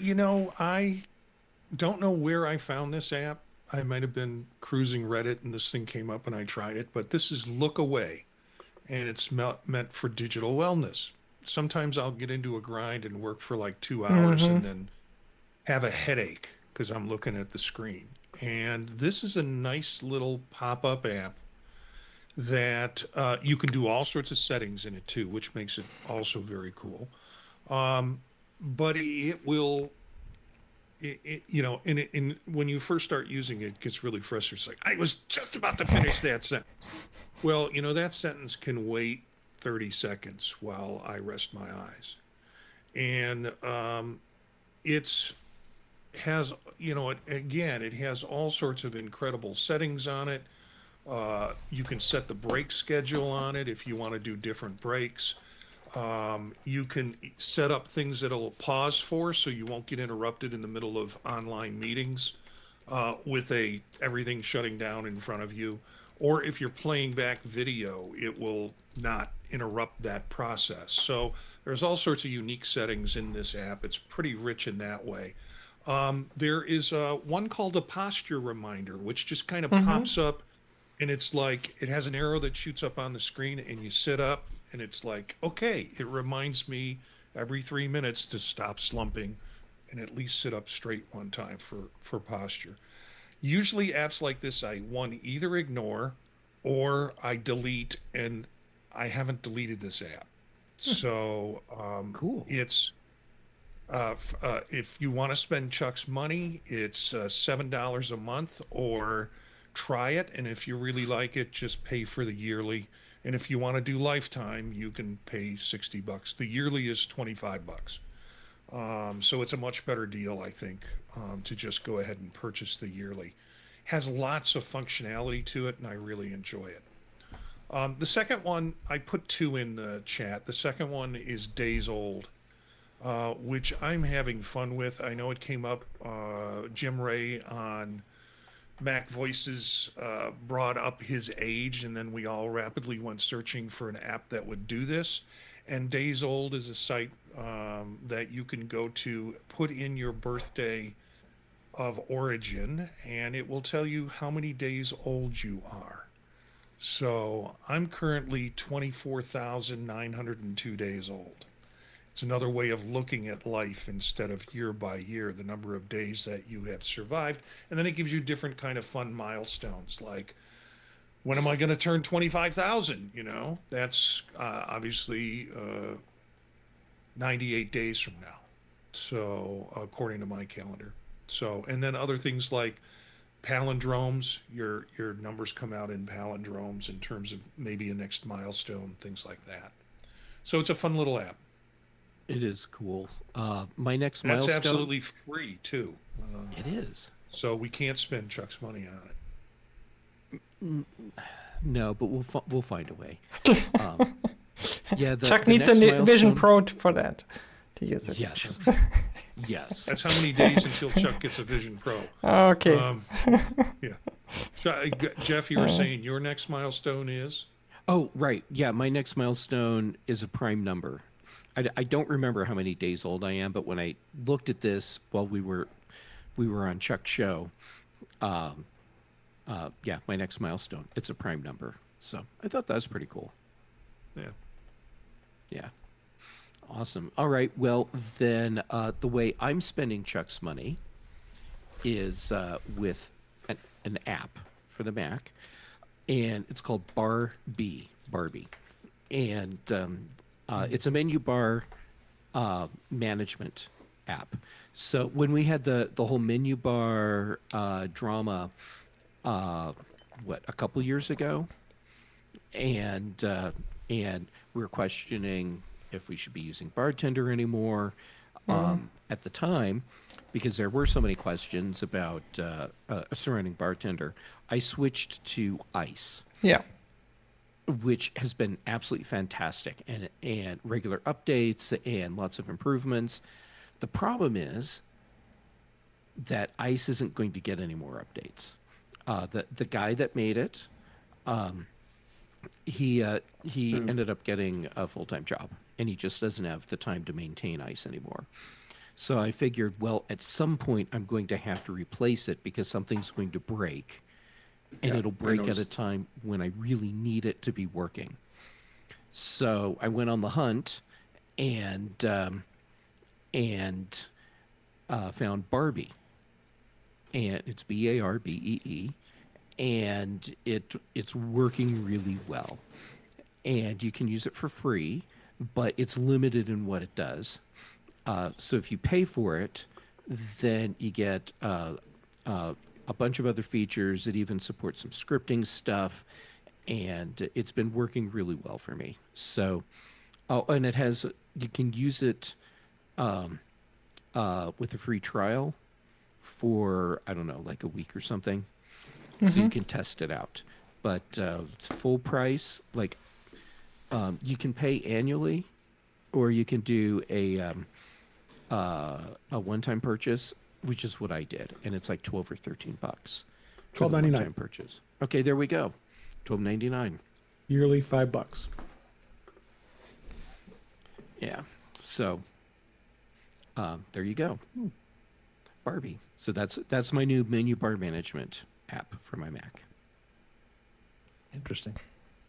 don't know where I found this app. I might have been cruising Reddit and this thing came up and I tried it, but this is Look Away, and it's meant for digital wellness. Sometimes I'll get into a grind and work for like 2 hours and then have a headache because I'm looking at the screen. And this is a nice little pop-up app that you can do all sorts of settings in it too, which makes it also very cool. But it will, when you first start using it, it gets really frustrating. It's like, I was just about to finish that sentence. Well, that sentence can wait 30 seconds while I rest my eyes. And it has all sorts of incredible settings on it. You can set the break schedule on it if you want to do different breaks. You can set up things that it'll pause for so you won't get interrupted in the middle of online meetings with everything shutting down in front of you. or if you're playing back video, it will not interrupt that process. So there's all sorts of unique settings in this app. It's pretty rich in that way. There is one called a posture reminder, which just kind of pops up, and it's like it has an arrow that shoots up on the screen, and you sit up, and it's like, okay, it reminds me every 3 minutes to stop slumping and at least sit up straight one time for posture. Usually apps like this, I either ignore or I delete, and I haven't deleted this app. So Cool. it's if you want to spend Chuck's money, it's $7 a month, or try it. And if you really like it, just pay for the yearly. And if you want to do lifetime, you can pay $60. The yearly is $25. So it's a much better deal, I think, to just go ahead and purchase the yearly. Has lots of functionality to it, and I really enjoy it. The second one, I put 2 in the chat. The second one is Days Old, which I'm having fun with. I know it came up, Jim Ray on Mac Voices brought up his age, and then we all rapidly went searching for an app that would do this. And Days Old is a site that you can go to, put in your birthday of origin, and it will tell you how many days old you are. So I'm currently 24,902 days old. It's another way of looking at life instead of year by year, the number of days that you have survived. And then it gives you different kind of fun milestones, like, when am I going to turn 25,000? You know, that's obviously 98 days from now. So according to my calendar. So, and then other things like palindromes, your numbers come out in palindromes in terms of maybe a next milestone, things like that. So it's a fun little app. It is cool. My next That's milestone. absolutely free too. It is. So we can't spend Chuck's money on it. No, but we'll find a way. Yeah, Chuck the needs a next Vision milestone- Pro for that to use it. Yes. Yes. That's how many days until Chuck gets a Vision Pro. Okay. Yeah. Jeff, you were saying your next milestone is? Oh, right. Yeah, my next milestone is a prime number. I don't remember how many days old I am, but when I looked at this while we were on Chuck's show, yeah, my next milestone, it's a prime number. So I thought that was pretty cool. Yeah. Yeah. Awesome. All right. Well, then the way I'm spending Chuck's money is with an app for the Mac, and it's called Barbie. And it's a menu bar management app. So when we had the whole menu bar drama, a couple years ago, and we were questioning if we should be using Bartender anymore at the time, because there were so many questions about surrounding Bartender. I switched to Ice, Yeah. which has been absolutely fantastic, and regular updates and lots of improvements. The problem is that Ice isn't going to get any more updates. The guy that made it, he ended up getting a full-time job, and he just doesn't have the time to maintain Ice anymore. So I figured, well, at some point I'm going to have to replace it because something's going to break, and Yeah, it'll I break at a noticed. time when I really need it to be working. So I went on the hunt and found Barbie, and it's Barbee, and it's working really well, and you can use it for free, but it's limited in what it does. So if you pay for it, then you get a bunch of other features. It even supports some scripting stuff, and it's been working really well for me. So, and you can use it with a free trial for, I don't know, like a week or something. So you can test it out. But it's full price. Like, you can pay annually, or you can do a one-time purchase, which is what I did, and it's like $12 or $13. for the $12.99. one-time purchase. Okay, there we go. $12.99. Yearly $5. Yeah. So there you go. Barbie. So that's my new menu bar management app for my Mac. Interesting.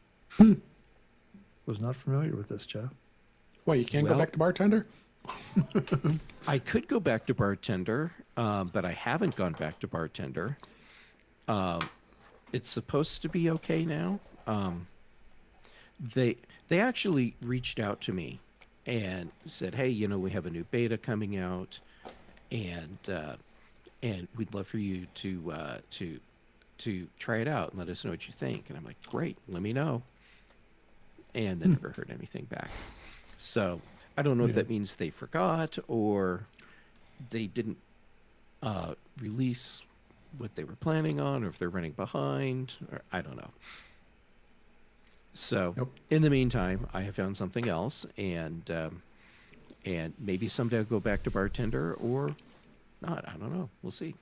Was not familiar with this, Joe. What, you can't go Well- back to bartender? I could go back to bartender, but I haven't gone back to bartender. It's supposed to be okay now. They actually reached out to me and said, "Hey, we have a new beta coming out, and we'd love for you to try it out and let us know what you think." And I'm like, "Great, let me know." And then never heard anything back. So I don't know if that means they forgot or they didn't release what they were planning on, or if they're running behind, or I don't know. So Nope. in the meantime, I have found something else, and maybe someday I'll go back to bartender or not. I don't know. We'll see.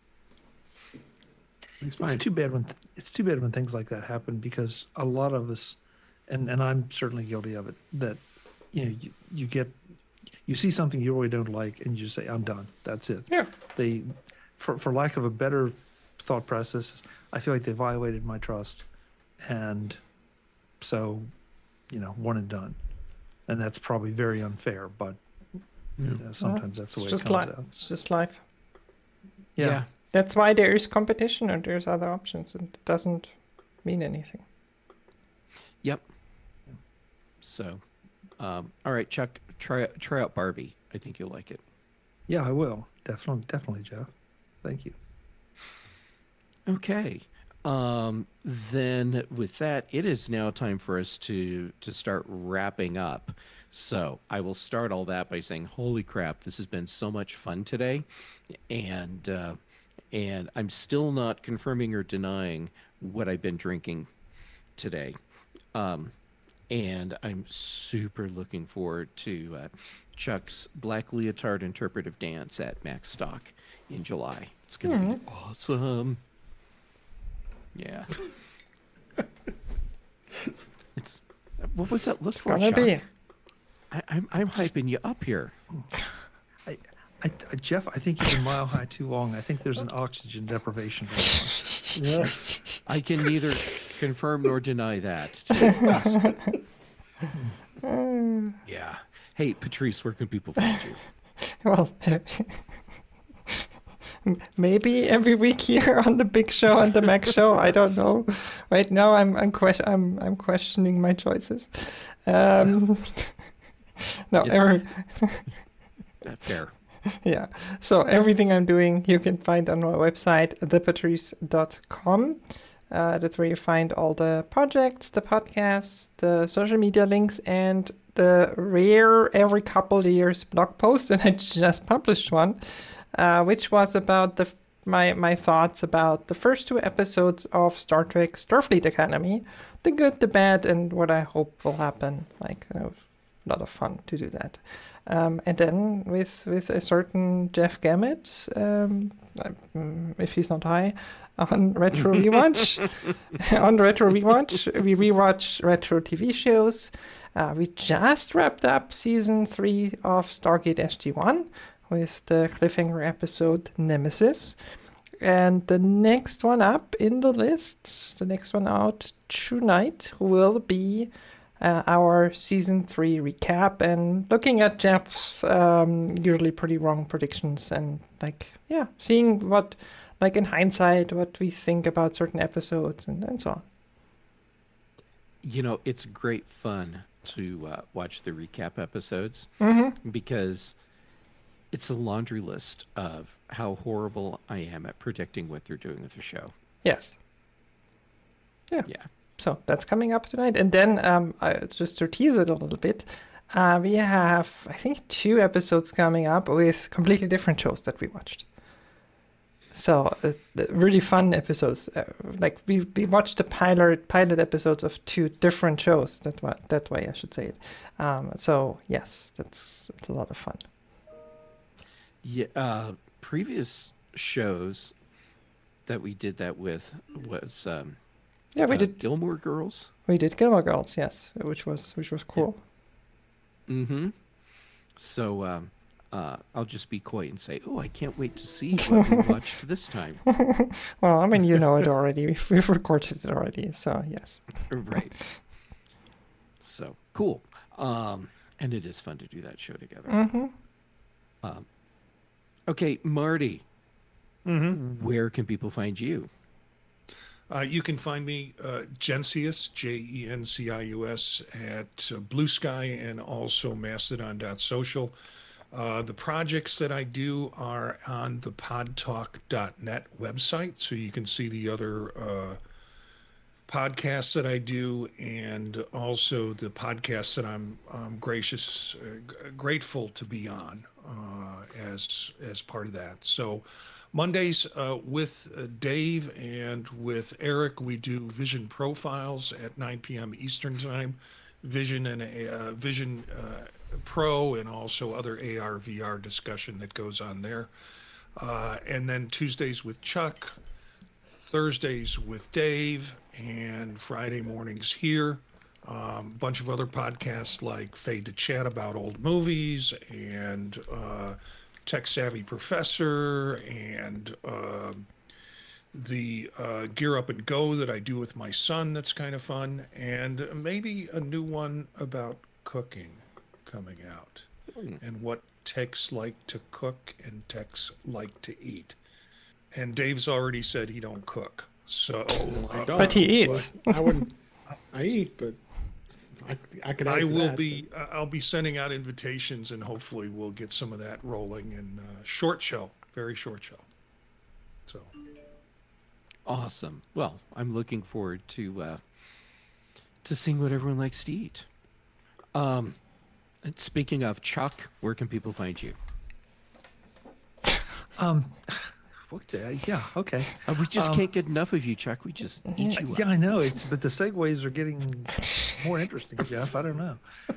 It's fine. It's too bad when things like that happen, because a lot of us, and I'm certainly guilty of it, that you see something you really don't like and you just say, I'm done. That's it. Yeah. They, for lack of a better thought process, I feel like they violated my trust, and so, one and done. And that's probably very unfair, but sometimes that's the way it comes out. It's just life. Yeah. That's why there is competition and there's other options, and it doesn't mean anything. Yep. So, all right, Chuck, try out Barbie. I think you'll like it. Yeah, I will. Definitely, Joe. Thank you. Okay. Then with that, it is now time for us to start wrapping up. So I will start all that by saying, holy crap, this has been so much fun today. And I'm still not confirming or denying what I've been drinking today. And I'm super looking forward to Chuck's Black Leotard Interpretive Dance at Max Stock in July. It's going to be awesome. Yeah. It's what was that look for? Gonna Chuck? be. I'm hyping you up here. Jeff, I think you've been mile high too long. I think there's an oxygen deprivation going on. Yes. I can neither confirm nor deny that. Yeah. Hey, Patrice, where can people find you? Well, maybe every week here on the Big Show and the Mac Show. I don't know. Right now, I'm questioning my choices. No, Fair. yeah. So everything I'm doing, you can find on my website, thepatrice.com. That's where you find all the projects, the podcasts, the social media links, and the rare every couple of years blog post. And I just published one, which was about my thoughts about the first 2 episodes of Star Trek Starfleet Academy, the good, the bad, and what I hope will happen. Like a lot of fun to do that. And then with a certain Jeff Gamet, if he's not high, on Retro Rewatch. On Retro Rewatch, we rewatch retro TV shows. We just wrapped up season 3 of Stargate SG-1 with the cliffhanger episode Nemesis. And the next one up in the list, the next one out tonight, will be our season 3 recap and looking at Jeff's usually pretty wrong predictions and seeing what, in hindsight, what we think about certain episodes and so on. It's great fun to watch the recap episodes because it's a laundry list of how horrible I am at predicting what they're doing with the show. Yes. Yeah. Yeah. So that's coming up tonight. And then, just to tease it a little bit, we have, I think, 2 episodes coming up with completely different shows that we watched. So really fun episodes. We watched the pilot episodes of 2 different shows. That way I should say it. So yes, it's a lot of fun. Yeah. Previous shows that we did that with was Yeah, we did. Gilmore Girls. We did Gilmore Girls, yes, which was cool. Mm-hmm. So I'll just be quiet and say, "Oh, I can't wait to see what we watched this time." Well, I mean, you know it already. We've recorded it already, so yes. Right. So cool. And it is fun to do that show together. Mm-hmm. Okay, Marty. Where can people find you? You can find me, Gencius, Jencius, at Blue Sky and also Mastodon.social. The projects that I do are on the podtalk.net website, so you can see the other podcasts that I do, and also the podcasts that I'm grateful to be on as part of that. So Mondays with Dave and with Eric, we do Vision Profiles at 9 p.m. Eastern Time, Vision and Vision Pro, and also other AR VR discussion that goes on there. And then Tuesdays with Chuck, Thursdays with Dave, and Friday mornings here. Bunch of other podcasts like Fade to Chat about old movies, and Tech Savvy Professor, and the Gear Up and Go that I do with my son that's kind of fun, and maybe a new one about cooking coming out, and what techs like to cook and techs like to eat. And Dave's already said he don't cook, so I don't, But he eats. I wouldn't. I eat, but I could. I will be. I'll be sending out invitations, and hopefully we'll get some of that rolling in short show, very short show. So Awesome. Well, I'm looking forward to seeing what everyone likes to eat. And speaking of Chuck, where can people find you? Yeah, okay. We just can't get enough of you, Chuck. We just eat you Yeah, up. I know. But the segues are getting more interesting, Jeff. I don't know.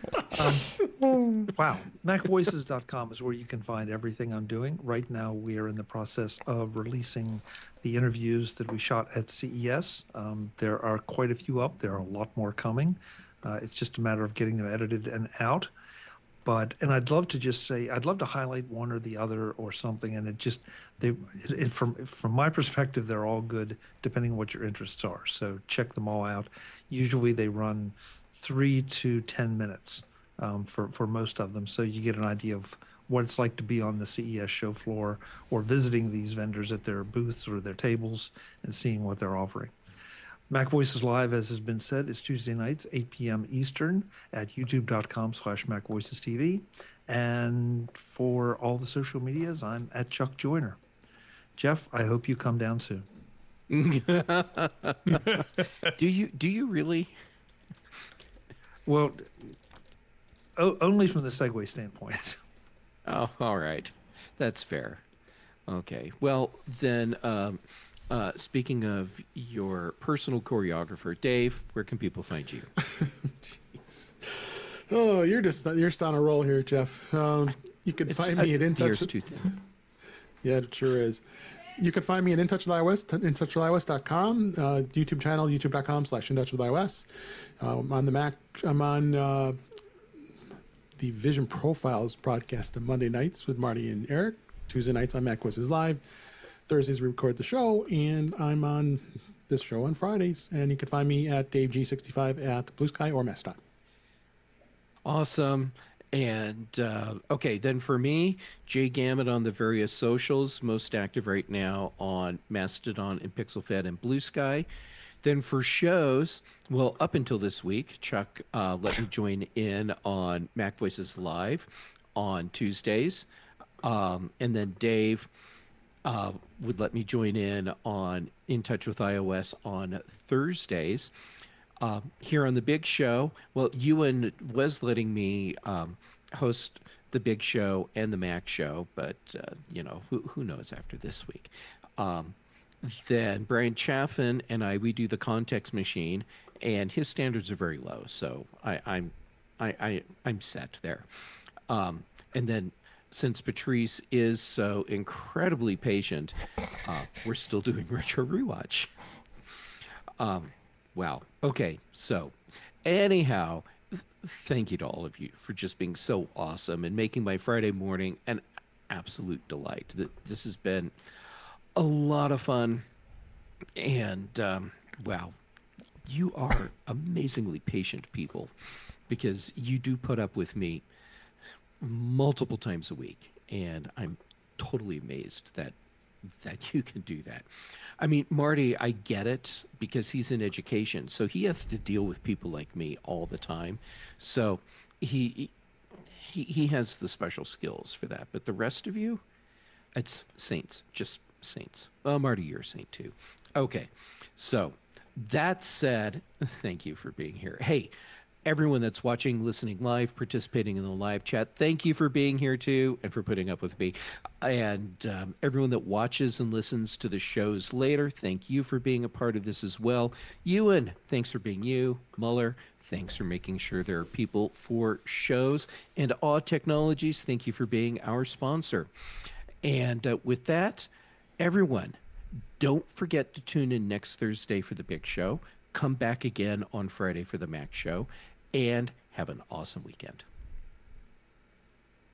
Wow. MacVoices.com is where you can find everything I'm doing. Right now, we are in the process of releasing the interviews that we shot at CES. There are quite a few up. There are a lot more coming. It's just a matter of getting them edited and out. And I'd love to just say, I'd love to highlight one or the other or something. And from my perspective, they're all good, depending on what your interests are. So check them all out. Usually they run 3 to 10 minutes for most of them. So you get an idea of what it's like to be on the CES show floor or visiting these vendors at their booths or their tables and seeing what they're offering. Mac Voices Live, as has been said, is Tuesday nights, 8 p.m. Eastern at youtube.com/MacVoicesTV. And for all the social medias, I'm at Chuck Joyner. Jeff, I hope you come down soon. Do you really? Well, only from the Segway standpoint. Oh, all right. That's fair. Okay. Well, then, speaking of your personal choreographer, Dave, where can people find you? Jeez. Oh, you're just on a roll here, Jeff. You can find me at InTouch. Too thin. Yeah, it sure is. You can find me at InTouch with iOS, InTouchWithIOS.com, YouTube channel, youtube.com/InTouchWithIOS. On the Mac, I'm on the Vision Profiles broadcast on Monday nights with Marty and Eric. Tuesday nights on Mac Voices Live. Thursdays we record the show, and I'm on this show on Fridays. And you can find me at DaveG65 at Blue Sky or Mastodon. Awesome. And okay, then for me, Jay Gamut on the various socials, most active right now on Mastodon and PixelFed and Blue Sky. Then for shows, well, up until this week, Chuck let me join in on Mac Voices Live on Tuesdays. And then Dave would let me join in Touch with iOS on Thursdays. Here on the Big Show, well, Ewan was letting me host the Big Show and the Mac Show, but who knows after this week. Then Brian Chaffin and we do the Context Machine, and his standards are very low, so I'm set there. And then since Patrice is so incredibly patient, we're still doing Retro Rewatch. Wow. Okay. So, anyhow, thank you to all of you for just being so awesome and making my Friday morning an absolute delight. This has been a lot of fun. And wow, you are amazingly patient people because you do put up with me multiple times a week. And I'm totally amazed that you can do that. I mean, Marty, I get it because he's in education, so he has to deal with people like me all the time. So he has the special skills for that. But the rest of you, it's saints, just saints. Well, Marty, you're a saint too. Okay, so that said, thank you for being here. Hey, everyone that's watching, listening live, participating in the live chat, thank you for being here too and for putting up with me. And everyone that watches and listens to the shows later, thank you for being a part of this as well. Ewan, thanks for being you. Muller, thanks for making sure there are people for shows. And Awe Technologies, thank you for being our sponsor. And with that, everyone, don't forget to tune in next Thursday for the big show. Come back again on Friday for the Mac show. And have an awesome weekend.